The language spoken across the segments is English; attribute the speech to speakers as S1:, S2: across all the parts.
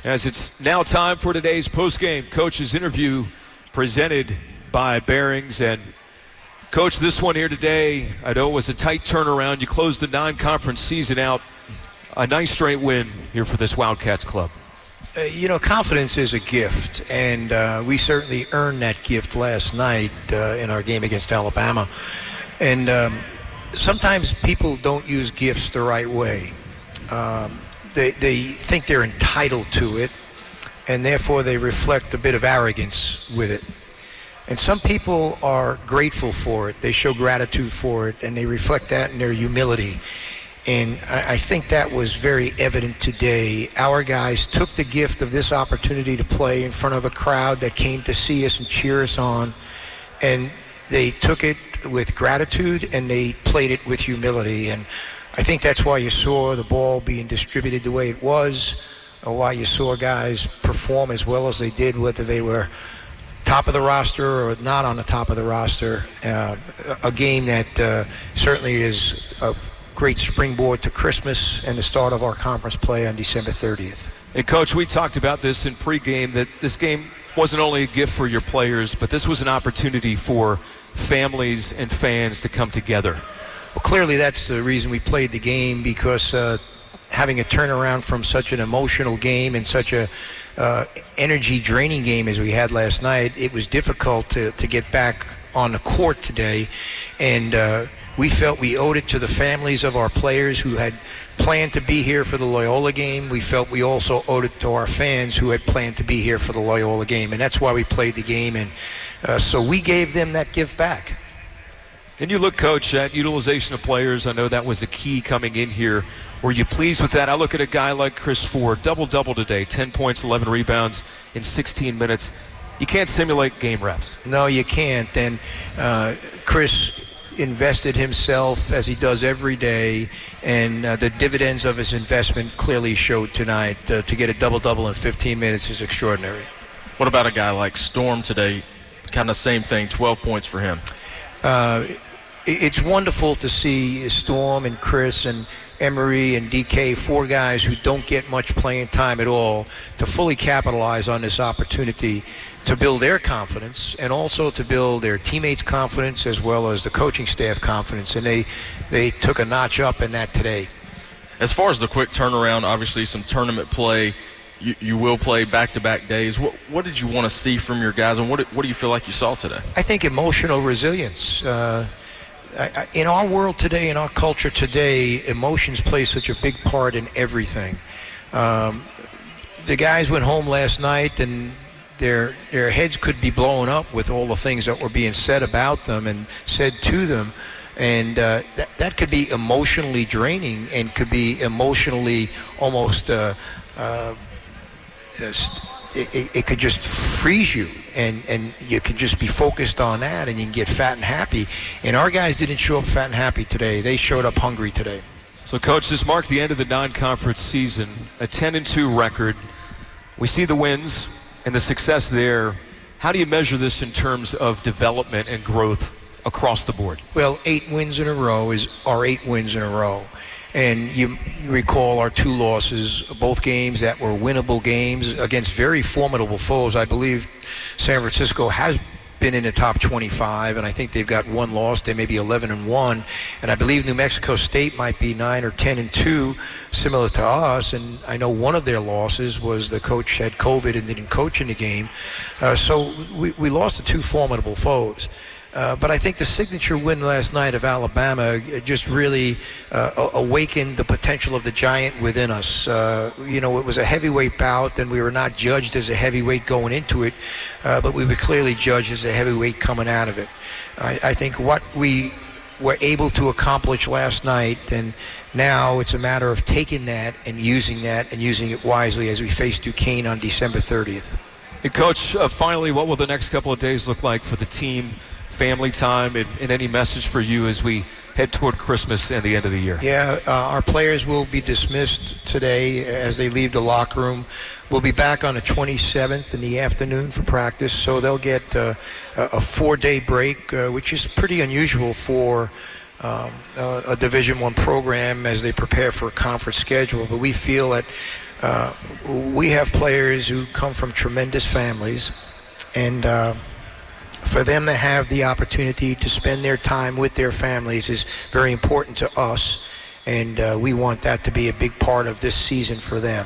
S1: As it's now time for today's postgame coach's interview presented by Barings. And Coach, this one here today, I know it was a tight turnaround. You closed the non-conference season out. A nice straight win here for this Wildcats club.
S2: Confidence is a gift, and we certainly earned that gift last night in our game against Alabama. And sometimes people don't use gifts the right way. They think they're entitled to it, and therefore they reflect a bit of arrogance with it. And some people are grateful for it. They show gratitude for it, and they reflect that in their humility. And I think that was very evident today. Our guys took the gift of this opportunity to play in front of a crowd that came to see us and cheer us on, and they took it with gratitude, and they played it with humility. And I think that's why you saw the ball being distributed the way it was, or why you saw guys perform as well as they did, whether they were top of the roster or not on the top of the roster. A game that certainly is a great springboard to Christmas and the start of our conference play on December 30th.
S1: And Coach, we talked about this in pregame, that this game wasn't only a gift for your players, but this was an opportunity for families and fans to come together.
S2: Well, clearly that's the reason we played the game, because having a turnaround from such an emotional game and such a energy-draining game as we had last night, it was difficult to get back on the court today. And we felt we owed it to the families of our players who had planned to be here for the Loyola game. We felt we also owed it to our fans who had planned to be here for the Loyola game. And that's why we played the game. And so we gave them that gift back.
S1: And you look, Coach, at utilization of players. I know that was a key coming in here. Were you pleased with that? I look at a guy like Chris Ford, double-double today, 10 points, 11 rebounds in 16 minutes. You can't simulate game reps.
S2: No, you can't. And Chris invested himself as he does every day, and the dividends of his investment clearly showed tonight. To get a double-double in 15 minutes is extraordinary.
S3: What about a guy like Storm today? Kind of same thing, 12 points for him.
S2: It's wonderful to see Storm and Chris and Emery and DK, four guys who don't get much playing time at all, to fully capitalize on this opportunity to build their confidence and also to build their teammates' confidence as well as the coaching staff confidence. And they took a notch up in that today.
S3: As far as the quick turnaround, obviously some tournament play. You will play back-to-back days. What did you want to see from your guys, and what do you feel like you saw today?
S2: I think emotional resilience. In our world today, in our culture today, emotions play such a big part in everything. The guys went home last night, and their heads could be blown up with all the things that were being said about them and said to them. And that could be emotionally draining and could be emotionally almost it could just freeze you, and you could just be focused on that, and you can get fat and happy. And our guys didn't show up fat and happy today. They showed up hungry today.
S1: So, Coach, this marked the end of the non-conference season, a 10-2 record. We see the wins and the success there. How do you measure this in terms of development and growth across the board?
S2: Well, 8 wins in a row are 8 wins in a row. And you recall our 2 losses, both games that were winnable games against very formidable foes. I believe San Francisco has been in the top 25, and I think they've got 1 loss. They may be 11-1, and I believe New Mexico State might be 9 or 10-2, similar to us. And I know one of their losses was the coach had COVID and didn't coach in the game. So we lost to 2 formidable foes. But I think the signature win last night of Alabama just really awakened the potential of the giant within us. It was a heavyweight bout, and we were not judged as a heavyweight going into it, but we were clearly judged as a heavyweight coming out of it. I think what we were able to accomplish last night, and now it's a matter of taking that and using it wisely as we face Duquesne on December 30th.
S1: Hey, Coach, finally, what will the next couple of days look like for the team? Family time, and any message for you as we head toward Christmas and the end of the year?
S2: Yeah, our players will be dismissed today as they leave the locker room. We'll be back on the 27th in the afternoon for practice, so they'll get a 4-day break, which is pretty unusual for a Division I program as they prepare for a conference schedule. But we feel that We have players who come from tremendous families, and for them to have the opportunity to spend their time with their families is very important to us, and we want that to be a big part of this season for them.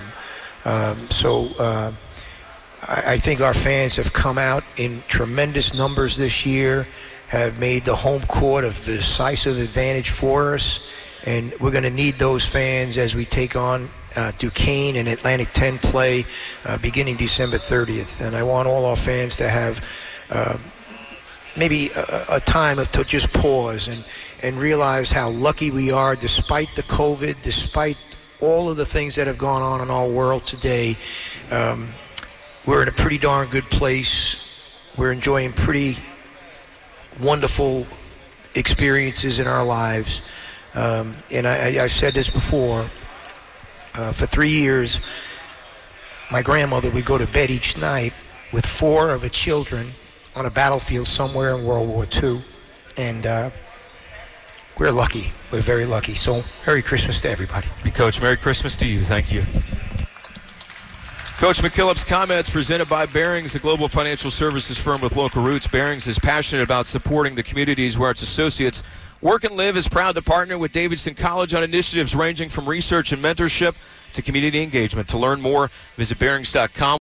S2: I think our fans have come out in tremendous numbers this year, have made the home court a decisive advantage for us, and we're going to need those fans as we take on Duquesne and Atlantic 10 play beginning December 30th. And I want all our fans to have maybe a time to just pause and realize how lucky we are despite the COVID, despite all of the things that have gone on in our world today. We're in a pretty darn good place. We're enjoying pretty wonderful experiences in our lives. And I've said this before. For 3 years, my grandmother would go to bed each night with 4 of her children on a battlefield somewhere in World War II. And we're lucky. We're very lucky. So Merry Christmas to everybody.
S1: Coach, Merry Christmas to you. Thank you. Coach McKillop's comments presented by Barings, a global financial services firm with local roots. Barings is passionate about supporting the communities where its associates work and live, is proud to partner with Davidson College on initiatives ranging from research and mentorship to community engagement. To learn more, visit Barings.com.